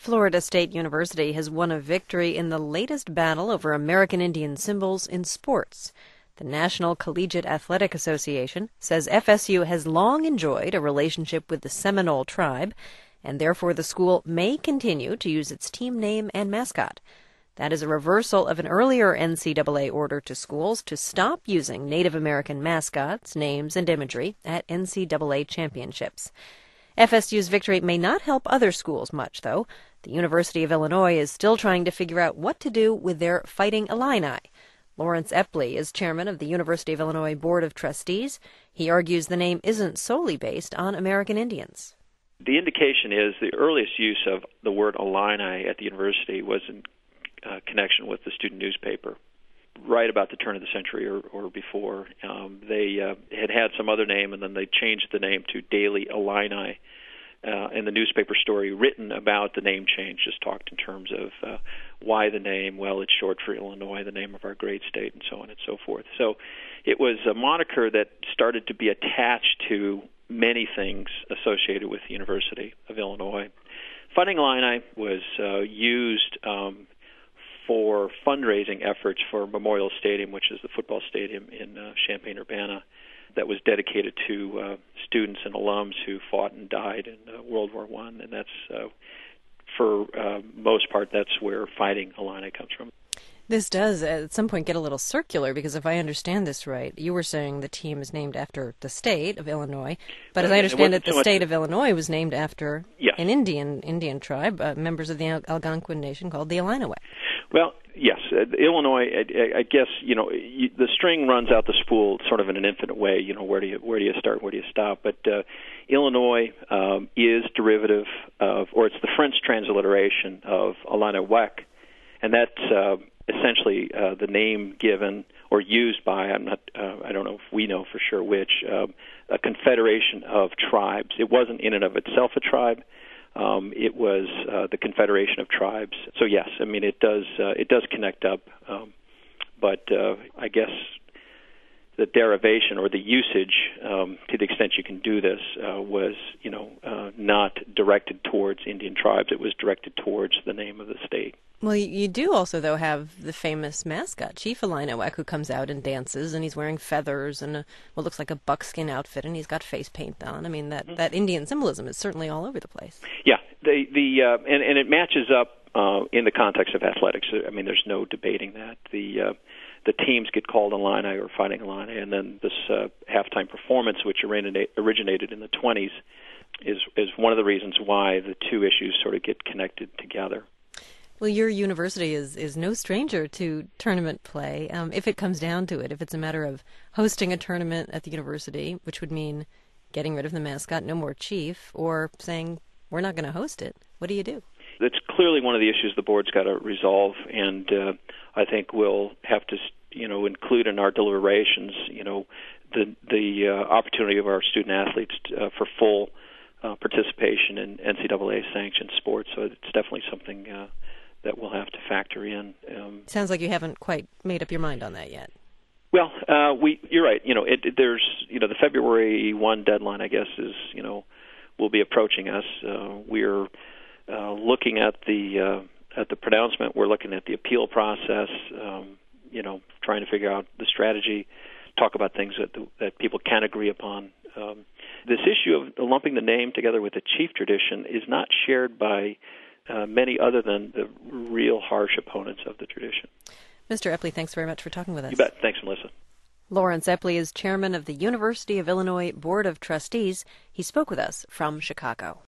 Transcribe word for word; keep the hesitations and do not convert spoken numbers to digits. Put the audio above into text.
Florida State University has won a victory in the latest battle over American Indian symbols in sports. The National Collegiate Athletic Association says F S U has long enjoyed a relationship with the Seminole tribe, and therefore the school may continue to use its team name and mascot. That is a reversal of an earlier N C double A order to schools to stop using Native American mascots, names, and imagery at N C double A championships. F S U's victory may not help other schools much, though. The University of Illinois is still trying to figure out what to do with their Fighting Illini. Lawrence Epley is chairman of the University of Illinois Board of Trustees. He argues the name isn't solely based on American Indians. The indication is the earliest use of the word Illini at the university was in uh, connection with the student newspaper, right about the turn of the century or, or before. Um, they uh, had had some other name, and then they changed the name to Daily Illini. Uh, and the newspaper story written about the name change just talked in terms of uh, why the name. Well, it's short for Illinois, the name of our great state, and so on and so forth. So it was a moniker that started to be attached to many things associated with the University of Illinois. Fighting Illini was uh, used um, for fundraising efforts for Memorial Stadium, which is the football stadium in uh, Champaign-Urbana, that was dedicated to uh, students and alums who fought and died in uh, World War One, and that's, uh, for uh, most part, that's where Fighting Illini comes from. This does, at some point, get a little circular, because if I understand this right, you were saying the team is named after the state of Illinois, but as I understand it, the state of Illinois was named after yes. an Indian Indian tribe, uh, members of the Algonquin Nation called the Illiniwek. Well, yes, uh, Illinois. I, I guess you know you, the string runs out the spool sort of in an infinite way. You know, where do you where do you start, where do you stop? But uh, Illinois um, is derivative of, or it's the French transliteration of Illiniwek, and that's uh, essentially uh, the name given or used by, I'm not, uh, I don't know if we know for sure which, uh, a confederation of tribes. It wasn't in and of itself a tribe. Um, it was uh, the Confederation of Tribes. So yes, I mean it does uh, it does connect up, um, but uh, I guess the derivation or the usage, um, to the extent you can do this, uh, was you know uh, not directed towards Indian tribes. It was directed towards the name of the state. Well, you do also, though, have the famous mascot, Chief Illiniwek, who comes out and dances, and he's wearing feathers and a, what looks like a buckskin outfit, and he's got face paint on. I mean, that, mm-hmm. that Indian symbolism is certainly all over the place. Yeah, the the uh, and, and it matches up uh, in the context of athletics. I mean, there's no debating that. The uh, the teams get called Illini or Fighting Illini, and then this uh, halftime performance, which originated in the twenties, is is one of the reasons why the two issues sort of get connected together. Well, your university is, is no stranger to tournament play. Um, if it comes down to it, if it's a matter of hosting a tournament at the university, which would mean getting rid of the mascot, no more chief, or saying we're not going to host it, what do you do? That's clearly one of the issues the board's got to resolve, and uh, I think we'll have to, you know, include in our deliberations, you know, the the uh, opportunity of our student athletes uh, for full uh, participation in N C double A sanctioned sports. So it's definitely something Uh, that we'll have to factor in. Um, Sounds like you haven't quite made up your mind on that yet. Well, uh, we you're right. You know, it, it, there's you know the February first deadline, I guess, is you know will be approaching us. Uh, we're uh, looking at the uh, at the pronouncement. We're looking at the appeal process. Um, you know, trying to figure out the strategy. Talk about things that that people can agree upon. Um, this issue of lumping the name together with the chief tradition is not shared by Uh, many other than the real harsh opponents of the tradition. Mister Epley, thanks very much for talking with us. You bet. Thanks, Melissa. Lawrence Epley is chairman of the University of Illinois Board of Trustees. He spoke with us from Chicago.